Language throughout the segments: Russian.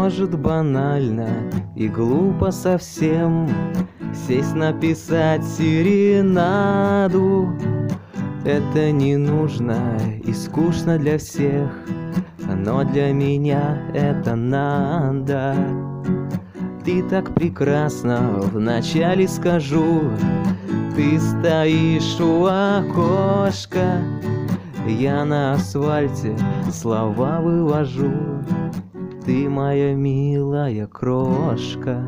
Может, банально и глупо совсем сесть написать серенаду. Это не нужно и скучно для всех, но для меня это надо. Ты так прекрасна, вначале скажу. Ты стоишь у окошка, я на асфальте слова вывожу. Ты моя милая крошка.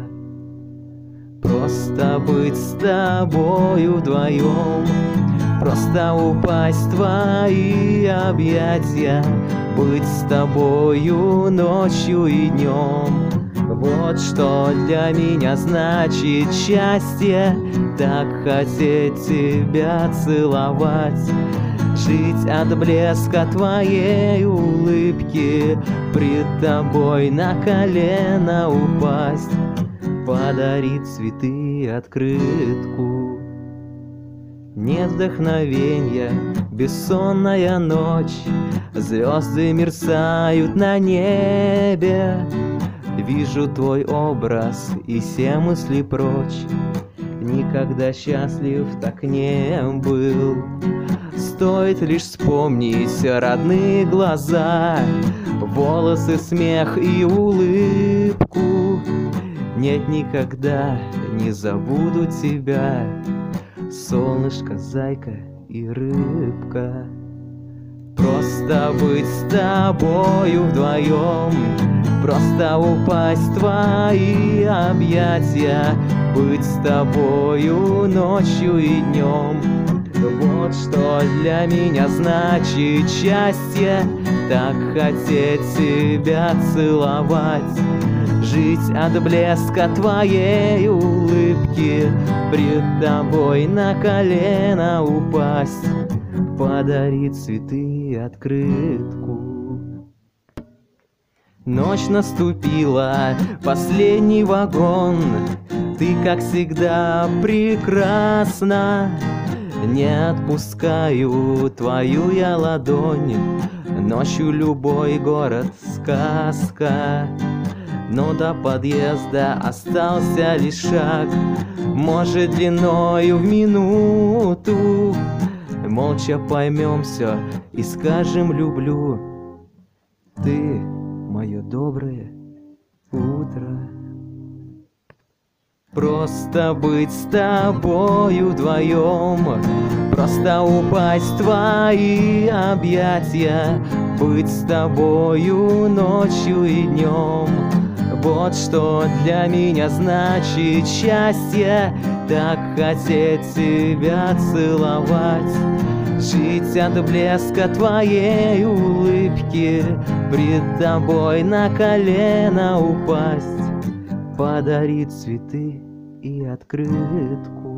Просто быть с тобою вдвоем, просто упасть в твои объятия, быть с тобою ночью и днем. Вот что для меня значит счастье, так хотеть тебя целовать, жить от блеска твоей улыбки, пред тобой на колено упасть, подарить цветы и открытку. Нет вдохновенья, бессонная ночь, звезды мерцают на небе. Вижу твой образ и все мысли прочь. Никогда счастлив так не был. Стоит лишь вспомнить родные глаза, волосы, смех и улыбку. Нет, никогда не забуду тебя, солнышко, зайка и рыбка. Просто быть с тобою вдвоем, просто упасть в твои объятия, быть с тобою ночью и днем. Вот что для меня значит счастье, так хотеть тебя целовать, жить от блеска твоей улыбки, пред тобой на колено упасть, подарить цветы и открытку. Ночь наступила, последний вагон, ты, как всегда, прекрасна. Не отпускаю твою я ладонь, ночью любой город сказка. Но до подъезда остался лишь шаг, может, длиною в минуту. Молча поймем все и скажем люблю. Ты мое доброе утро. Просто быть с тобою вдвоем, просто упасть в твои объятия, быть с тобою ночью и днем. Вот что для меня значит счастье, так хотеть тебя целовать, жить от блеска твоей улыбки, пред тобой на колено упасть, подарить цветы и открытку.